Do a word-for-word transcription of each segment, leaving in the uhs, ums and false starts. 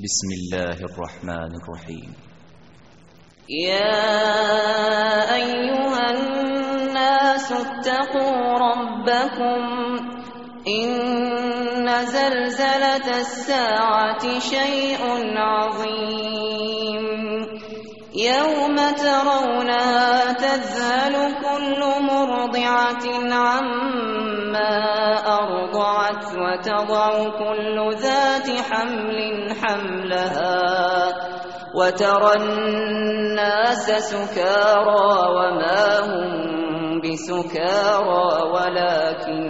بسم الله الرحمن الرحيم. يا أيها الناس اتقوا ربكم إن زلزلة الساعة شيء عظيم يوم ترونها تذهل كل مرضعة عما أرضعت وتضع كل ذات حمل حملها وترى الناس سكارى وما هم بسكارى ولكن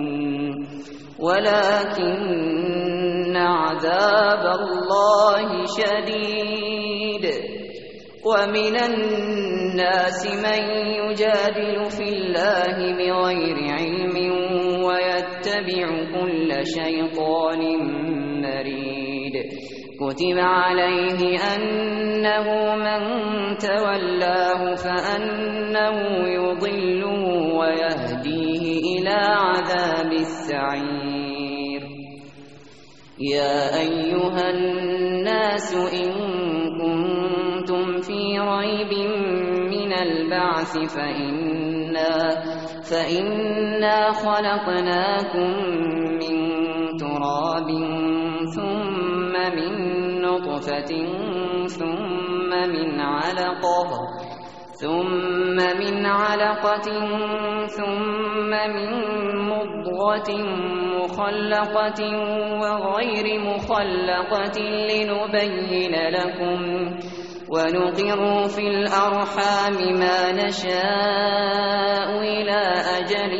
ولكن عذاب الله شديد ومن الناس من يجادل في الله بغير علم ويتبع كل شيطان مريد كتب عليه أنه من تولاه فأنه يضله ويهديه إلى عذاب السعير. يا أيها الناس إن كنتم في ريب من البعث فإنا, فإنا خلقناكم من تراب ثم من نطفة ثم من علقة ثم من علقة ثم من مضغة مخلقة وغير مخلقة لنبين لكم ونقر في الأرحام ما نشاء إلى أجل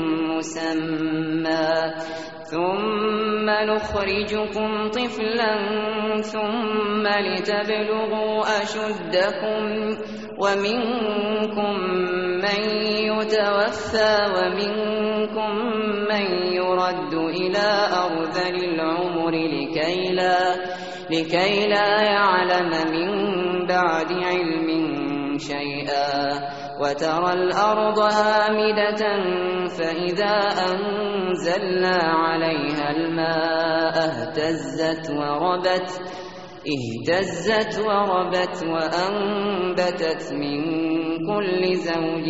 مسمى ثم نخرجكم طفلا ثم لتبلغوا أشدكم ومنكم من يتوفى ومنكم من يرد إلى أرذل العمر لكي لا, لكي لا يعلم من بعد علم شيئا وترى الأرض هامدة فإذا أنزلنا عليها الماء اهتزت وربت اهتزت وربت وأنبتت من كل زوج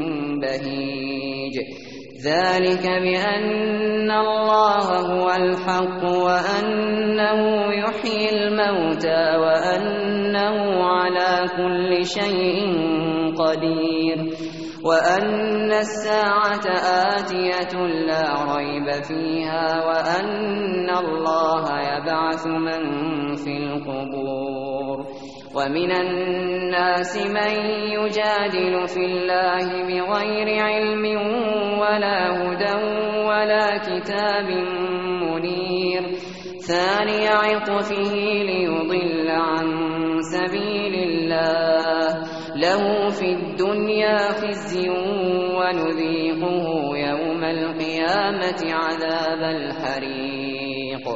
بهيج ذلك بأن الله هو الحق وأنه يحيي الموتى وأنه على كل شيء قدير وأن الساعة آتية لا ريب فيها وأن الله يبعث من في القبور ومن الناس من يجادل في الله بغير علم ولا هدى ولا كتاب منير ثاني عطفه ليضل عن سبيل الله له في الدنيا خزي ونذيقه يوم القيامة عذاب الحريق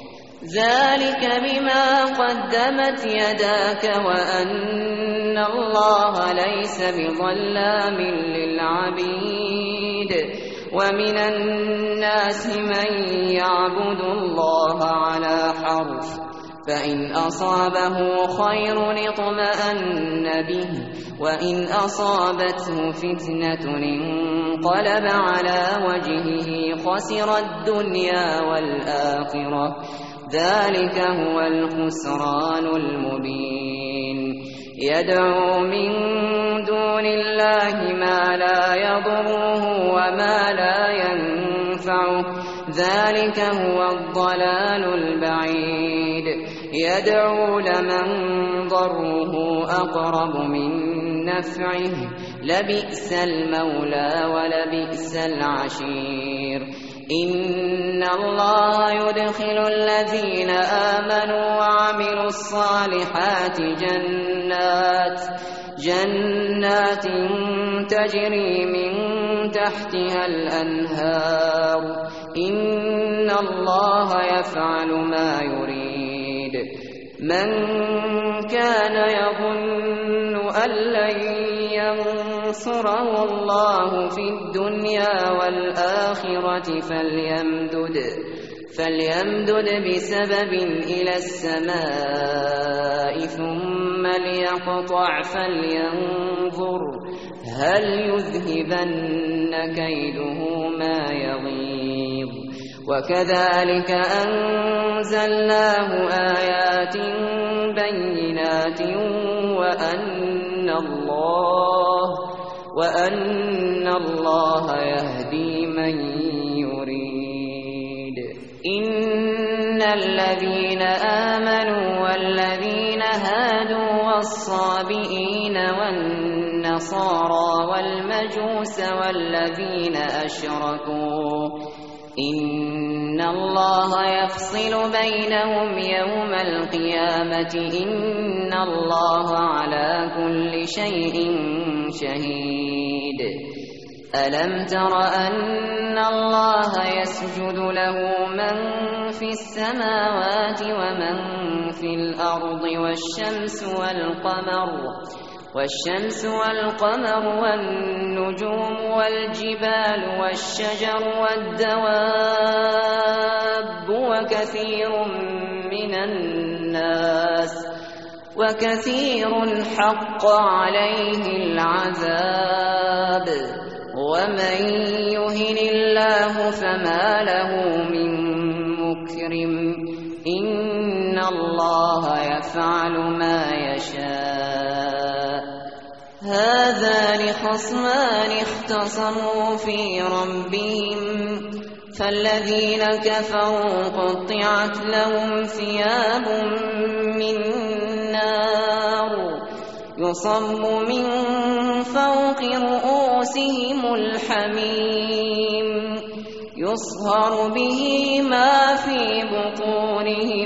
ذلك بما قدمت يداك وأن الله ليس بظلام للعبيد ومن الناس من يعبد الله على حرف فإن أصابه خير اطمأن به وإن أصابته فتنة انقلب على وجهه خسر الدنيا والآخرة ذلك هو الخسران المبين يدعو من دون الله ما لا يضره وما لا ينفعه ذلك هو الضلال البعيد يدعو لمن ضره أقرب من نفعه لبئس المولى ولبئس العشير إن الله يدخل الذين آمنوا وعملوا الصالحات جنات جنات تجري من تحتها الأنهار إن الله يفعل ما يريد من كان يظن أن لن ينصره الله في الدنيا والآخرة فليمدد فليمدد بسبب إلى السماء ثم ليقطع فلينظر هل يذهبن كيده ما يغيظ وكذلك أنزلناه آيات بينات وأن الله وأن الله يهدي من يريد إن الذين آمنوا والذين هادوا والصابئين والنصارى والمجوس والذين أشركوا إن الله يفصل بينهم يوم القيامة إن الله على كل شيء شهيد ألم تر أن الله يسجد له من في السماوات ومن في الأرض والشمس والقمر والشمس والقمر والنجوم والجبال والشجر والدواب وكثير من الناس وكثير حق عليه العذاب ومن يهن الله فما له من مكرم إن الله يفعل ما يشاء هذان خصمان اختصموا في ربهم فالذين كفروا قطعت لهم ثياب من نار يصب من فوق رؤوسهم الحميم يصهر به ما في بطونهم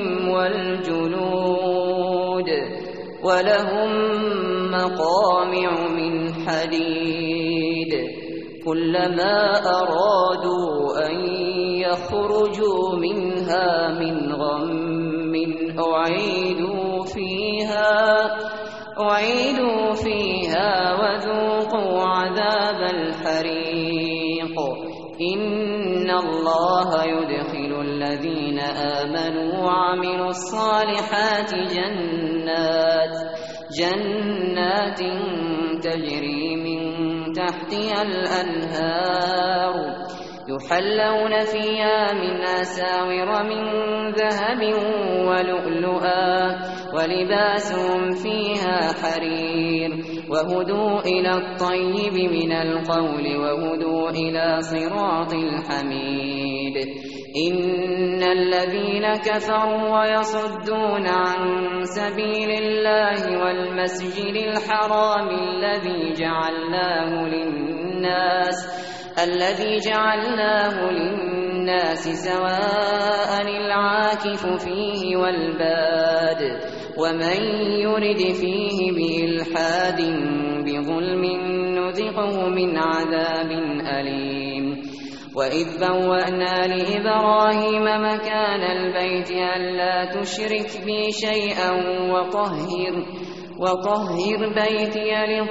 والجلود ولهم مقامع من حديد كلما أرادوا أن يخرجوا منها من غم أعيدوا فيها أعيدوا فيها وذوقوا عذاب الحريق إن الله يدخل الذين آمنوا وعملوا الصالحات جنات جنات تجري من تحتها الأنهار يحلون فيها من أساور من ذهب ولؤلؤا ولباسهم فيها حرير وهدوا إلى الطيب من القول وهدوا إلى صراط الحميد إن الذين كفروا ويصدون عن سبيل الله والمسجد الحرام الذي جعلناه للناس الذي جعلناه للناس سواء العاكف فيه والباد ومن يرد فيه بإلحاد بظلم نذقه من عذاب أليم وإذ بوأنا لإبراهيم مكان البيت ألا تشرك بي شيئا وطهر وطهر بيتي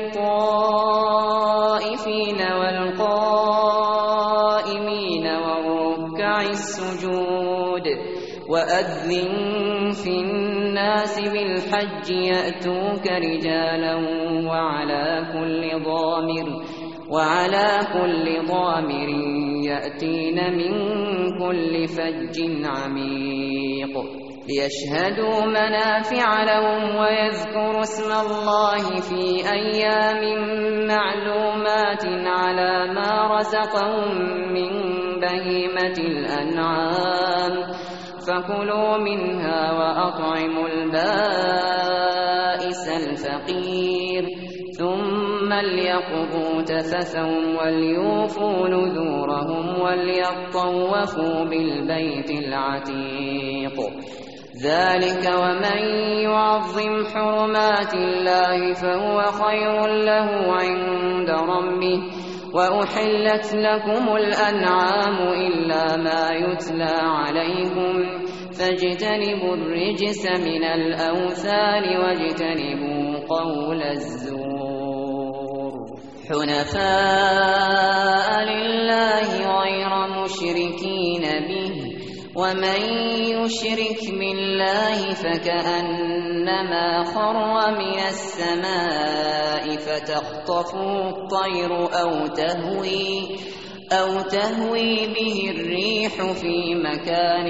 للطائفين والقائمين والركع السجود وأذن في الناس بالحج يأتوك رجالا وعلى كل ضامر وعلى كل ضامر يأتين من كل فج عميق ليشهدوا منافع لهم ويذكروا اسم الله في أيام معلومات على ما رزقهم من بهيمة الأنعام فكلوا منها وأطعموا البائس الفقير ثم ليقضوا تفثهم وليوفوا نذورهم وليطوفوا بالبيت العتيق ذلك ومن يعظم حرمات الله فهو خير له عند ربه وأحلت لكم الأنعام إلا ما يتلى عليكم فاجتنبوا الرجس من الأوثان واجتنبوا قول الزور حنفاء لله غير مشركين به ومن يشرك بالله فكأنما خر من السماء فتخطفه الطير أو تهوي أو تهوي به الريح في مكان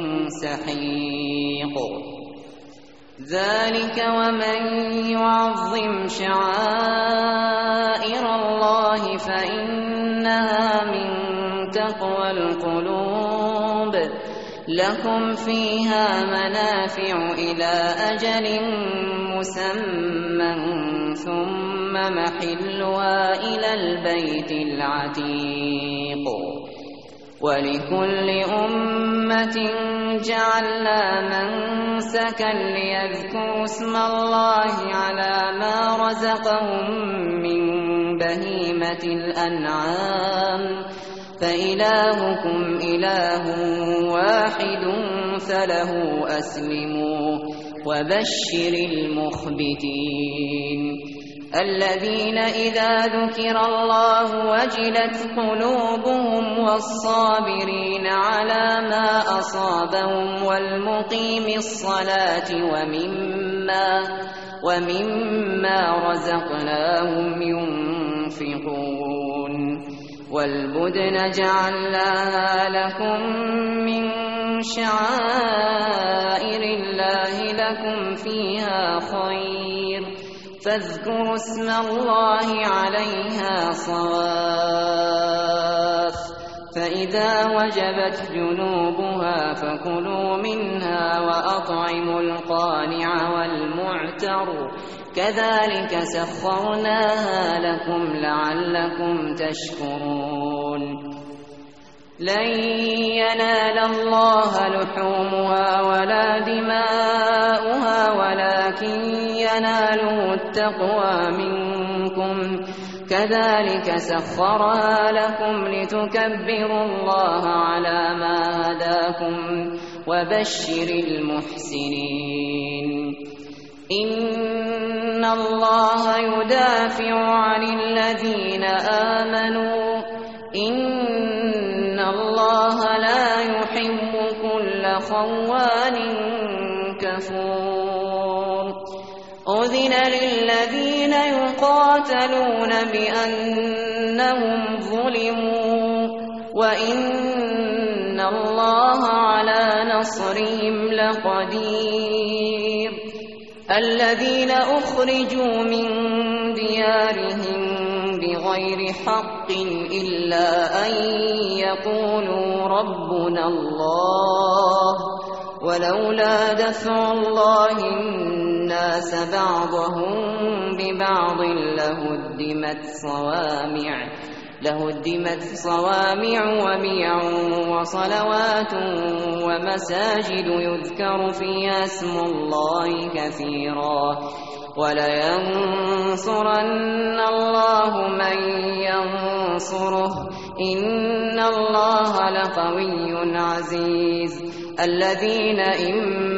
سحيق ذلك ومن يعظم شعائر الله فإنها من تقوى القلوب لكم فيها منافع إلى أجل مسمى ثم محلها إلى البيت العتيق ولكل أمة جعلنا منسكا ليذكروا اسم الله على ما رزقهم من بهيمة الأنعام فإلهكم إله واحد فله أسلموا وبشر المخبتين الذين إذا ذكر الله وجلت قلوبهم والصابرين على ما أصابهم والمقيم الصلاة ومما ومما رزقناهم ينفقون والبدن جعلناها لكم من شعائر الله لكم فيها خير فاذكروا اسم الله عليها صواف فإذا وجبت جنوبها فكلوا منها وأطعموا القانع والمعتر كذلك سخرناها لكم لعلكم تشكرون لن ينال الله لحومها ولا دماؤها ولكن يناله التقوى منكم كذلك سخرها لكم لتكبروا الله على ما هداكم وبشر المحسنين إن الله يدافع عن الذين آمنوا إن الله لا يحب كل خوان كفور أذن للذين يقاتلون بأنهم ظلموا وإن الله على نصرهم لقدير الذين أخرجوا من ديارهم بغير حق إلا أن يقولوا ربنا الله ولولا دفع الله الناس بعضهم ببعض لهدمت صوامع لهدمت صوامع وبيع وصلوات ومساجد يذكر فيها اسم الله كثيرا ولينصرن الله من ينصره إن الله لقوي عزيز الذين إن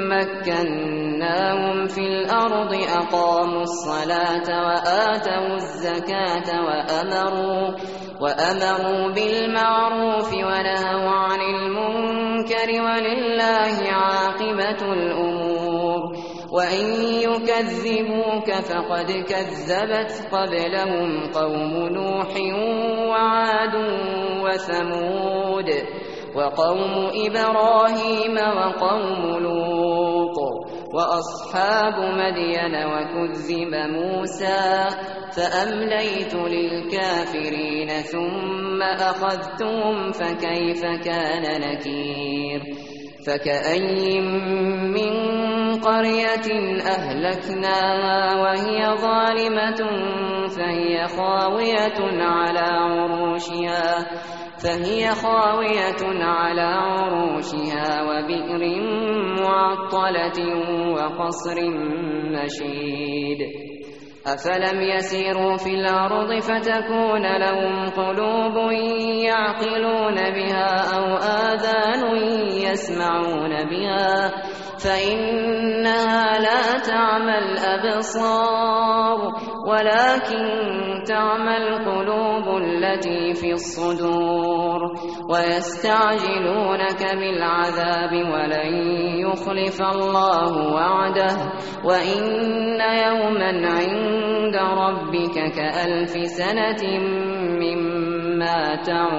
مكناهم في الأرض أقاموا الصلاة وآتوا الزكاة وأمروا وأمروا بالمعروف ونهوا عن المنكر ولله عاقبة الأمور وإن يكذبوك فقد كذبت قبلهم قوم نوح وعاد وثمود وقوم إبراهيم وقوم لوط وأصحاب مدين وكذب موسى فأمليت للكافرين ثم أخذتهم فكيف كان نكير فكأي من قرية أهلكناها وهي ظالمة فهي خاوية على عروشها فهي خاوية على عروشها وبئر معطلة وقصر مشيد أفلم يسيروا في الأرض فتكون لهم قلوب يعقلون بها أو آذان يسمعون بها فإنها لا تعمى الأبصار ولكن تعمى القلوب التي في الصدور ويستعجلونك بالعذاب ولن يخلف الله وعده وإن يوما عند ربك كألف سنة مما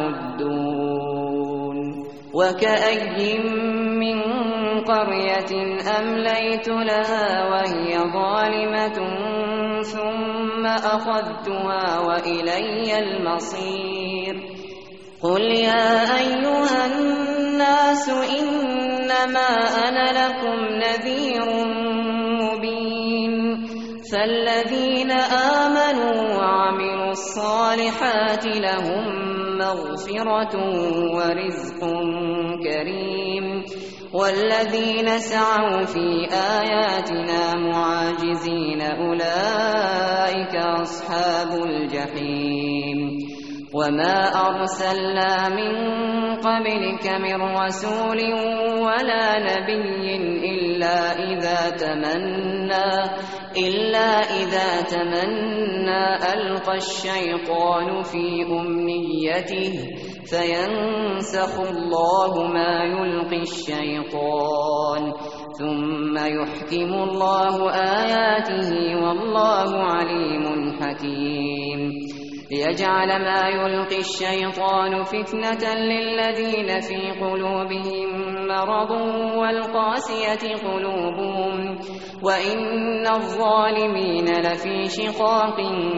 تعدون وكأي من قرية أمليت لها وهي ظالمة ثم أخذتها وإلي المصير قل يا أيها الناس إنما أنا لكم نذير مبين فالذين آمنوا وعملوا الصالحات لهم مغفرة ورزق كريم والذين سعوا في آياتنا معاجزين أولئك أصحاب الجحيم وما أرسلنا من قبلك من رسول ولا نبي إلا إذا تمنى إلا إذا تمنى ألقى الشيطان في أمنيته فينسخ الله ما يلقي الشيطان ثم يحكم الله آياته والله عليم حكيم ليجعل ما يلقي الشيطان فتنة للذين في قلوبهم مرض والقاسية قلوبهم وإن الظالمين لفي شقاق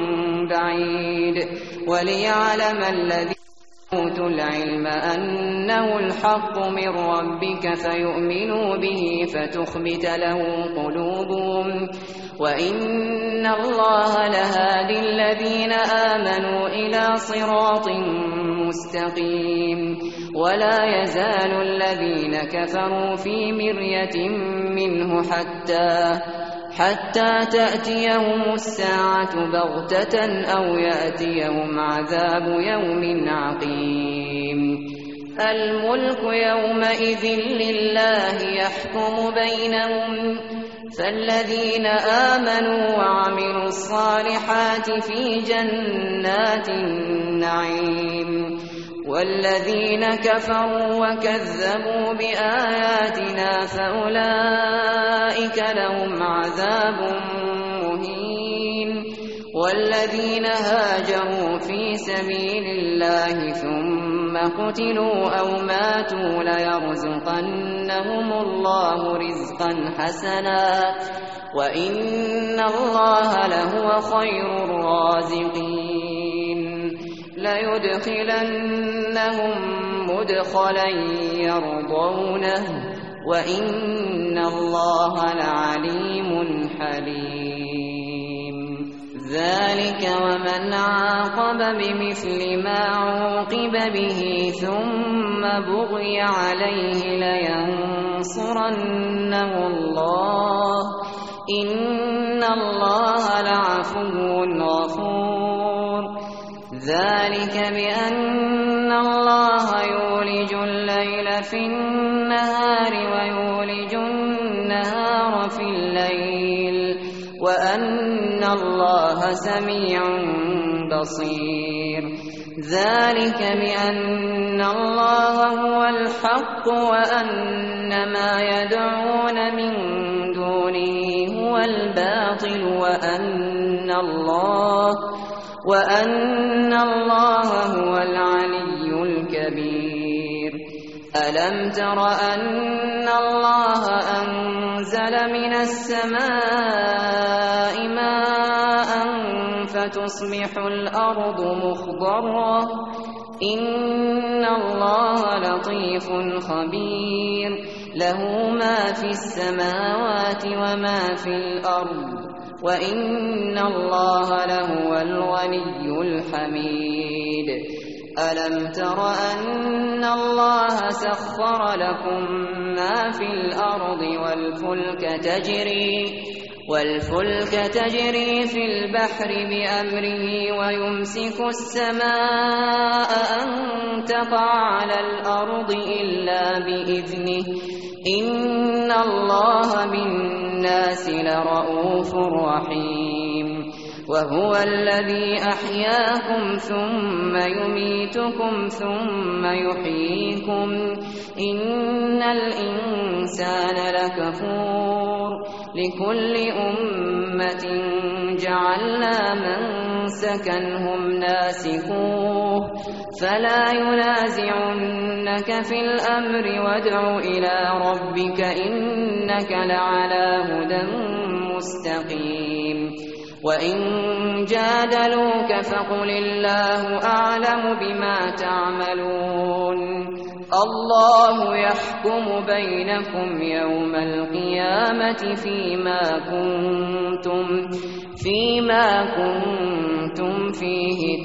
بعيد وليعلم الذين أوتوا العلم أنه الحق من ربك فيؤمنوا به فتخبت له قلوبهم وإن الله لهادي الذين آمنوا إلى صراط مستقيم ولا يزال الذين كفروا في مرية منه حتى حتى تأتيهم الساعة بغتة أو يأتيهم عذاب يوم عقيم الملك يومئذ لله يحكم بينهم فالذين آمنوا وعملوا الصالحات في جنات النعيم والذين كفروا وكذبوا بآياتنا فأولئك لهم عذاب مهين والذين هاجروا في سبيل الله ثم قتلوا أو ماتوا ليرزقنهم الله رزقا حسنا وإن الله لهو خير الرازقين ليدخلنهم مدخلا يرضونه وإن الله لعليم حليم ذلك ومن عاقب بمثل ما عوقب به ثم بغي عليه لينصرنه الله إن الله لعفو غفور ذلك بأن الله يولج الليل في النهار ويولج النهار في الليل وأن الله سميع بصير ذلك بأن الله هو الحق وأن ما يدعون من دونه هو الباطل وأن الله وأن الله هو العلي الكبير ألم تر أن الله أنزل من السماء ماء فتصبح الأرض مخضرة إن الله لطيف خبير له ما في السماوات وما في الأرض وإن الله لهو الغني الحميد ألم تر أن الله سخر لكم ما في الأرض والفلك تجري والفلك تجري في البحر بأمره ويمسك السماء أن تقع على الأرض إلا بإذنه إن الله بالناس لرؤوف رحيم وهو الذي أحياكم ثم يميتكم ثم يحييكم إن الإنسان لكفور لكل أمة جعلنا منسكا هم ناسكوه فلا ينازعنك في الأمر وادع إلى ربك إنك لعلى هدى مستقيم وإن جادلوك فقل الله أعلم بما تعملون الله يحكم بينكم يوم القيامة فيما كنتم فيما كنتم فيه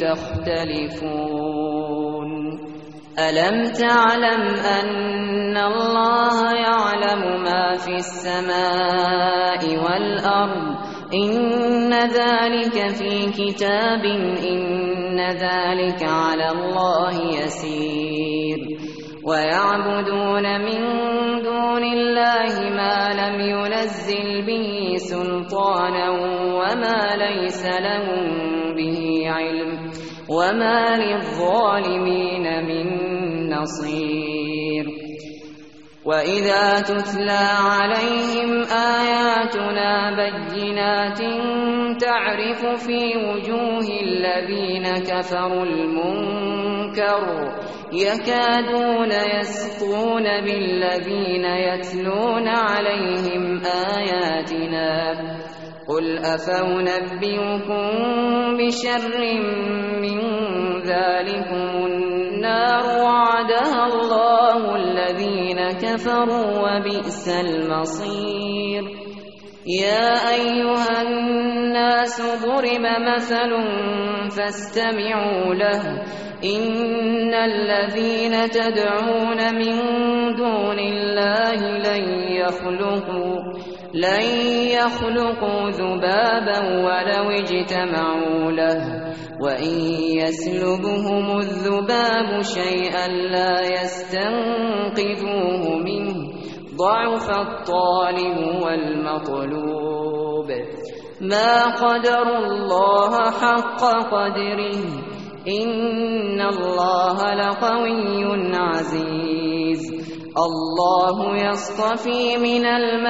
تختلفون ألم تعلم أن الله يعلم ما في السماء والأرض إن ذلك في كتاب إن ذلك على الله يسير ويعبدون من دون الله ما لم ينزل به سلطانا وما ليس لهم به علم وما للظالمين من نصير وإذا تتلى عليهم آياتنا بينات تعرف في وجوه الذين كفروا المنكر يكادون يسطون بالذين يتلون عليهم آياتنا قل أفأنبئكم بشر من ذلكم النار وعدها الله الذين كفروا وبئس المصير يا أيها الناس ضرب مثل فاستمعوا له إن الذين تدعون من دون الله لن يخلقوا لن يخلقوا ذبابا ولو اجتمعوا له وإن يسلبهم الذباب شيئا لا يستنقذوه منه ضعف الطالب والمطلوب ما قدروا الله حق قدره إن الله لقوي عزيز الله يصطفي من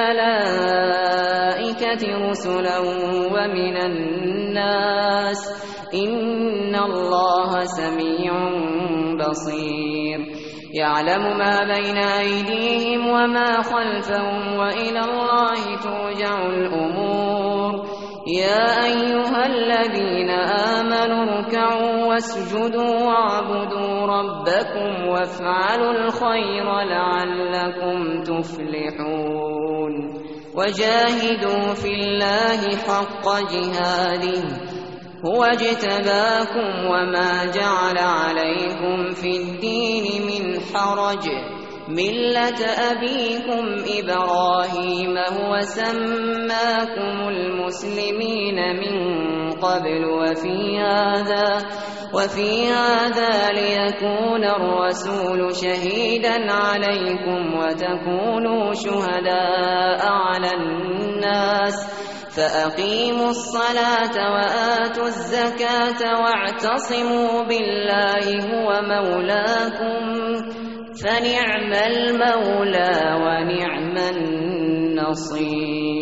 الملائكة رسلا ومن الناس إن الله سميع بصير يعلم ما بين أيديهم وما خلفهم وإلى الله ترجع الأمور يا أيها الذين آمنوا اركعوا واسجدوا واعبدوا ربكم وافعلوا الخير لعلكم تفلحون وجاهدوا في الله حق جهاده هو اجتباكم وما جعل عليكم في الدين من حرج ملة أبيكم إبراهيم هو سماكم المسلمين من قبل وفي هذا وفي هذا ليكون الرسول شهيدا عليكم وتكونوا شهداء على الناس فأقيموا الصلاة وآتوا الزكاة واعتصموا بالله هو مولاكم فنعم المولى ونعم النصير